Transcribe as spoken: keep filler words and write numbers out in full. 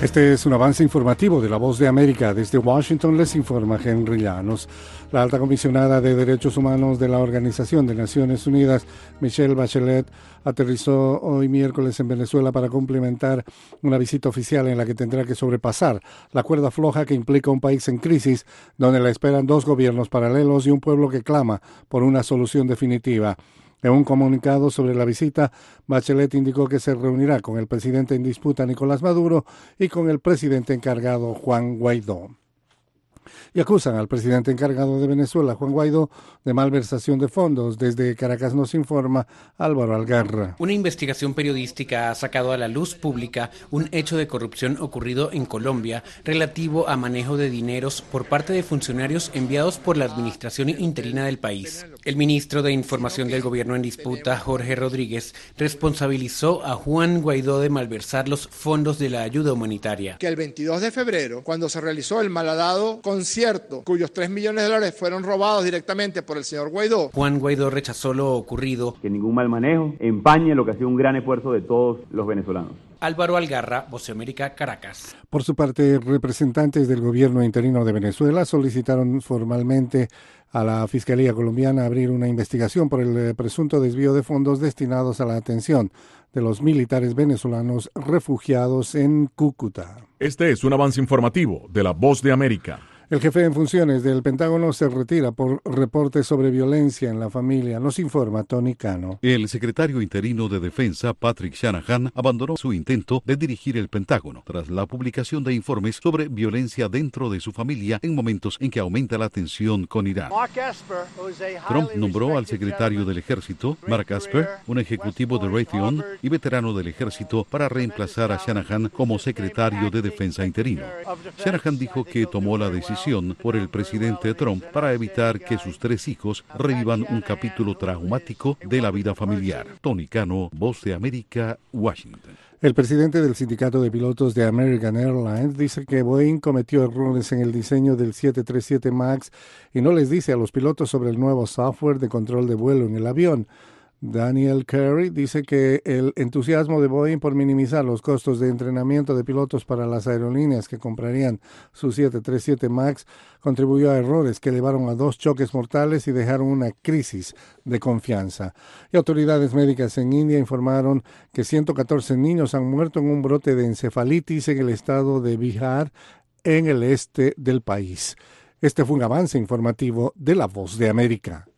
Este es un avance informativo de La Voz de América. Desde Washington les informa Henry Llanos. La alta comisionada de Derechos Humanos de la Organización de Naciones Unidas, Michelle Bachelet, aterrizó hoy miércoles en Venezuela para cumplimentar una visita oficial en la que tendrá que sobrepasar la cuerda floja que implica un país en crisis, donde la esperan dos gobiernos paralelos y un pueblo que clama por una solución definitiva. En un comunicado sobre la visita, Bachelet indicó que se reunirá con el presidente en disputa, Nicolás Maduro, y con el presidente encargado, Juan Guaidó. Y acusan al presidente encargado de Venezuela, Juan Guaidó, de malversación de fondos. Desde Caracas nos informa Álvaro Algarra. Una investigación periodística ha sacado a la luz pública un hecho de corrupción ocurrido en Colombia relativo a manejo de dineros por parte de funcionarios enviados por la administración interina del país. El ministro de Información del gobierno en disputa, Jorge Rodríguez, responsabilizó a Juan Guaidó de malversar los fondos de la ayuda humanitaria. Que el veintidós de febrero, cuando se realizó el malhadado concierto, cuyos tres millones de dólares fueron robados directamente por el señor Guaidó. Juan Guaidó rechazó lo ocurrido. Que ningún mal manejo empañe lo que ha sido un gran esfuerzo de todos los venezolanos. Álvaro Algarra, Voz de América, Caracas. Por su parte, representantes del gobierno interino de Venezuela solicitaron formalmente a la Fiscalía colombiana abrir una investigación por el presunto desvío de fondos destinados a la atención de los militares venezolanos refugiados en Cúcuta. Este es un avance informativo de La Voz de América. El jefe en funciones del Pentágono se retira por reportes sobre violencia en la familia. Nos informa Tony Cano. El secretario interino de Defensa, Patrick Shanahan, abandonó su intento de dirigir el Pentágono tras la publicación de informes sobre violencia dentro de su familia en momentos en que aumenta la tensión con Irán. Trump nombró al secretario del Ejército, Mark Esper, un ejecutivo de Raytheon y veterano del Ejército, para reemplazar a Shanahan como secretario de Defensa interino. Shanahan dijo que tomó la decisión por el presidente Trump para evitar que sus tres hijos revivan un capítulo traumático de la vida familiar. Tony Cano, Voz de América, Washington. El presidente del sindicato de pilotos de American Airlines dice que Boeing cometió errores en el diseño del siete treinta y siete MAX y no les dice a los pilotos sobre el nuevo software de control de vuelo en el avión. Daniel Curry dice que el entusiasmo de Boeing por minimizar los costos de entrenamiento de pilotos para las aerolíneas que comprarían su siete treinta y siete MAX contribuyó a errores que llevaron a dos choques mortales y dejaron una crisis de confianza. Y autoridades médicas en India informaron que ciento catorce niños han muerto en un brote de encefalitis en el estado de Bihar, en el este del país. Este fue un avance informativo de La Voz de América.